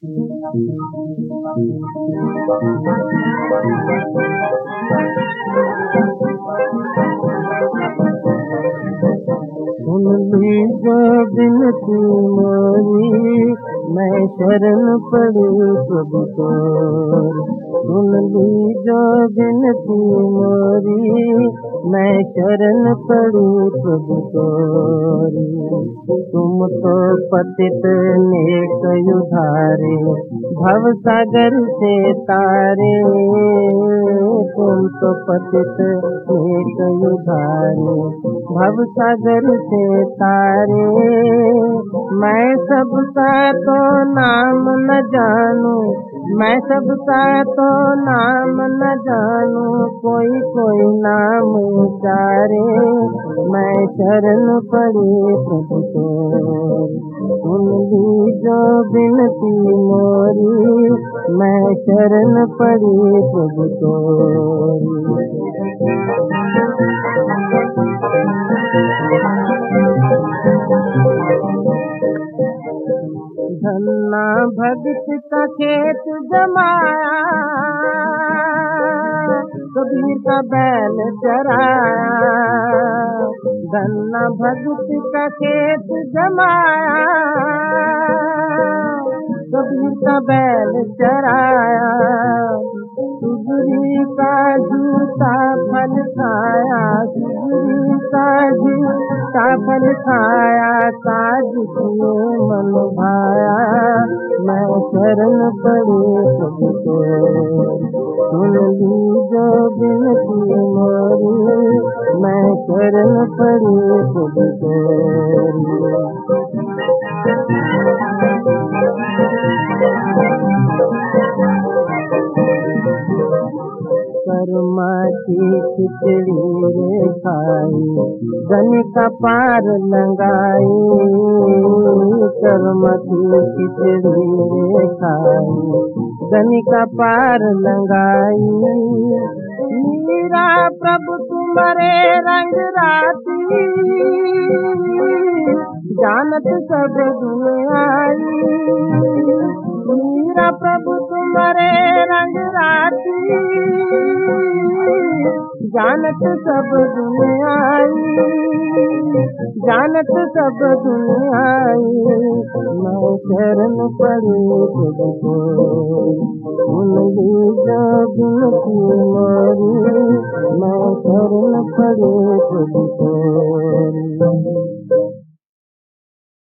सुन लीजो बिनती मोरी, मैं शरण पड़ी प्रभु तोरी। सुन लीजो बिनती मोरी, मैं शरण पड़ी प्रभु तोरी। तुम तो पतित नेक उधारे, भव सागर से तारे। तुम तो पतित नेक उधारे, भव सागर से तारे। मैं सबका तो नाम न जानू, मैं सबका तो नाम न जानू, कोई कोई नाम उचारे। मैं शरण पड़ी प्रभु तोरी। सुन लीजो बिनती मोरी, मैं शरण पड़ी प्रभु तोरी। धन्ना भगत का खेत जमाया, कबीर का बैल चराया। धन्ना भगत का खेत जमाया, कबीर का बैल चराया। सुगरी का जूता फल खाया, सुगरी का जूता फल खाया। काज किए मन भाया, मैं शरण पड़ी प्रभु तोरी। सुन लीजो बिनती मोरी, मैं शरण पड़ी प्रभु तोरी। कर्मा की खिचड़ी रे खाई, धन का पार लंगाई। कर्मा की खिचड़ी रे खाई, धन का पार लंगाई। मीरा प्रभु तुम्हारे रंग राती, जानत सब दुनिया। मीरा प्रभु तुम्हारे रंग राती, जानत सब दुनिया। जानत सब दुनिया। मैं शरण पड़ी प्रभु तोरी। सुन लीजो बिनती मोरी, मैं शरण पड़ी प्रभु तोरी।